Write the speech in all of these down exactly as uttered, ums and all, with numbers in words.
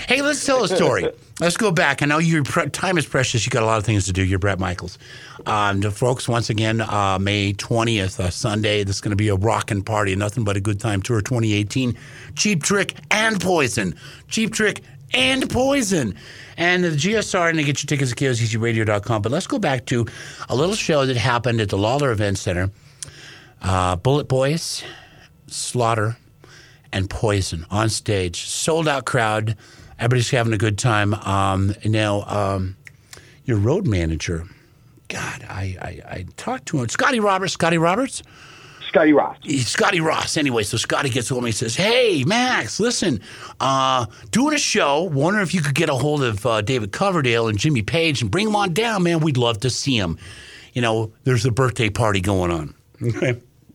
Hey, let's tell a story. Let's go back. I know your pre- time is precious. You got a lot of things to do. You're Bret Michaels. Um, the folks, once again, uh, May twentieth, uh, Sunday. This is going to be a rockin' party. Nothing but a good time tour twenty eighteen. Cheap Trick and Poison. Cheap Trick and Poison. And the G S R, and they get your tickets at K O Z Z radio dot com. But let's go back to a little show that happened at the Lawler Event Center. Uh, Bullet Boys, Slaughter, and Poison on stage. Sold out crowd. Everybody's having a good time. Um, now, um, your road manager, God, I, I, I talked to him. Scotty Roberts. Scotty Roberts? Scotty Ross. Scotty Ross. Anyway, so Scotty gets hold of me and says, hey, Max, listen, uh, doing a show. Wondering if you could get a hold of uh, David Coverdale and Jimmy Page and bring them on down, man. We'd love to see them. You know, there's a birthday party going on. Okay.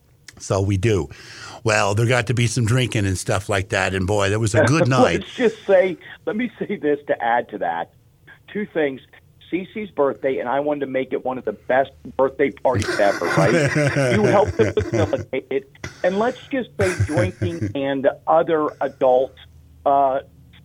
So we do. Well, there got to be some drinking and stuff like that, and boy, that was a good night. Let's just say, let me say this to add to that. Two things. Cece's birthday, and I wanted to make it one of the best birthday parties ever, right? You helped to facilitate it. And let's just say drinking and other adult uh,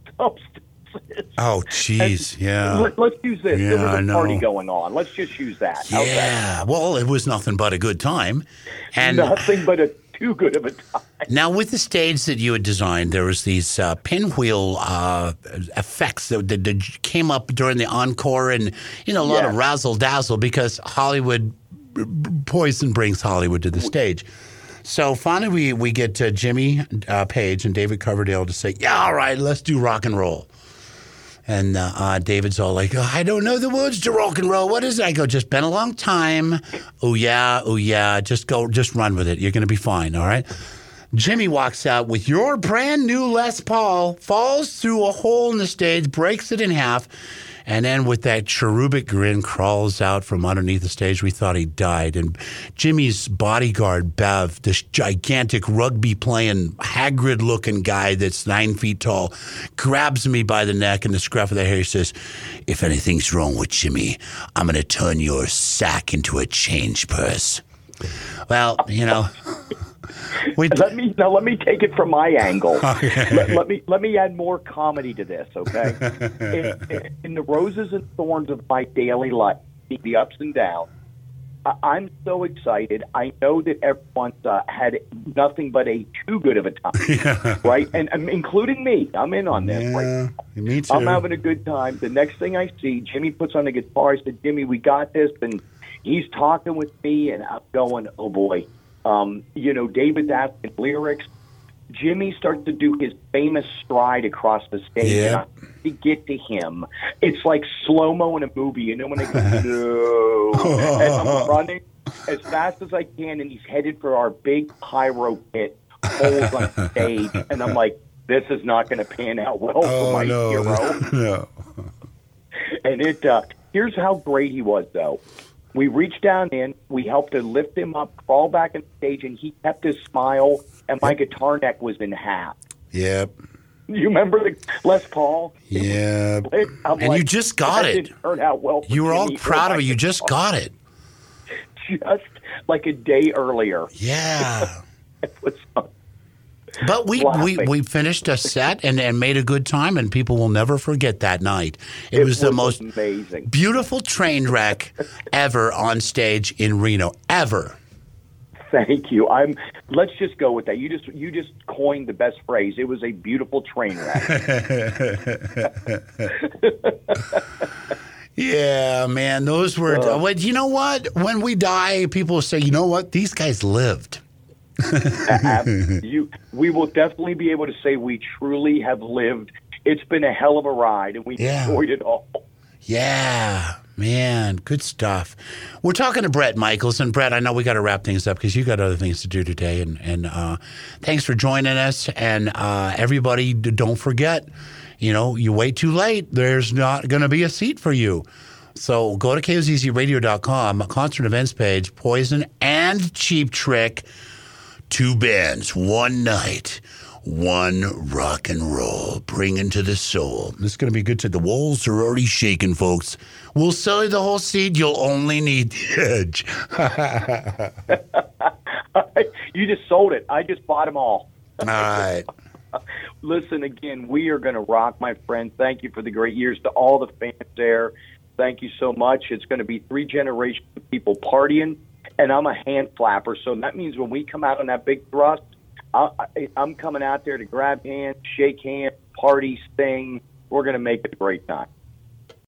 substances. Oh, jeez, yeah. Let, let's use this. Yeah, there was a I know. party going on. Let's just use that. How's Yeah, that? well, it was nothing but a good time. And Nothing but a too good of a time. now, with the stage that you had designed, there was these uh, pinwheel uh, effects that, that, that came up during the encore, and you know a lot Yeah. of razzle dazzle because Hollywood Poison brings Hollywood to the stage. So finally, we we get uh, Jimmy uh, Page and David Coverdale to say, "Yeah, all right, let's do rock and roll." And uh, uh, David's all like, oh, I don't know the words to rock and roll. What is it? I go, just been a long time. Oh, yeah, oh, yeah. Just go, just run with it. You're going to be fine, all right? Jimmy walks out with your brand new Les Paul, falls through a hole in the stage, breaks it in half, and then with that cherubic grin crawls out from underneath the stage. We thought he died. And Jimmy's bodyguard, Bev, this gigantic rugby-playing, Hagrid-looking guy that's nine feet tall, grabs me by the neck and the scruff of the hair. He says, if anything's wrong with Jimmy, I'm going to turn your sack into a change purse. Well, you know... We let me now. Let me take it from my angle. Okay. Let, let me let me add more comedy to this. Okay, in, in, in the roses and thorns of my daily life, the ups and downs, I, I'm so excited. I know that everyone's uh, had nothing but a too good of a time, yeah. right? And um, including me. I'm in on this. Yeah, right? me too. I'm having a good time. The next thing I see, Jimmy puts on the guitar. I said, Jimmy, we got this, and he's talking with me, and I'm going, oh boy. Um, you know, David's asking lyrics. Jimmy starts to do his famous stride across the stage. Yeah. And I, to get to him, it's like slow-mo in a movie. You know, when I go, no. And I'm running as fast as I can, and he's headed for our big pyro pit holes on stage. And I'm like, this is not going to pan out well oh, for my no. hero. No. And it, uh, here's how great he was, though. We reached down in, we helped to lift him up, crawl back on stage, and he kept his smile, and my guitar neck was in half. Yep. You remember the Les Paul? Yeah. I'm and like, you just got that it. Didn't turn out well for you were all Jimmy proud or of it. You guitar. just got it. Just like a day earlier. Yeah. It was But we, we, laughing. we finished a set and, and made a good time, and people will never forget that night. It, It was, the was most amazing. beautiful train wreck ever on stage in Reno. Ever. Thank you. I'm. Let's just go with that. You just you just coined the best phrase. It was a beautiful train wreck. Yeah, man. Those were. Uh, well, you know what? When we die, people will say, you know what? These guys lived. you, we will definitely be able to say we truly have lived. It's been a hell of a ride, and we Yeah. enjoyed it all. Yeah, man, good stuff. We're talking to Bret Michaels, and Bret, I know we got to wrap things up because you got other things to do today. And and uh, thanks for joining us. And uh, everybody, don't forget, you know, you wait too late, there's not going to be a seat for you. So go to K O Z Z radio dot com, concert events page, Poison and Cheap Trick. Two bands, one night, one rock and roll, bringing to the soul. This is going to be good. To the walls are already shaking, folks. We'll sell you the whole seed. You'll only need the edge. You just sold it. I just bought them all. All right. Listen, again, we are going to rock, my friend. Thank you for the great years to all the fans there. Thank you so much. It's going to be three generations of people partying, and I'm a hand flapper. So that means when we come out on that big thrust, I, I, I'm coming out there to grab hands, shake hands, party, sing. We're going to make it a great time.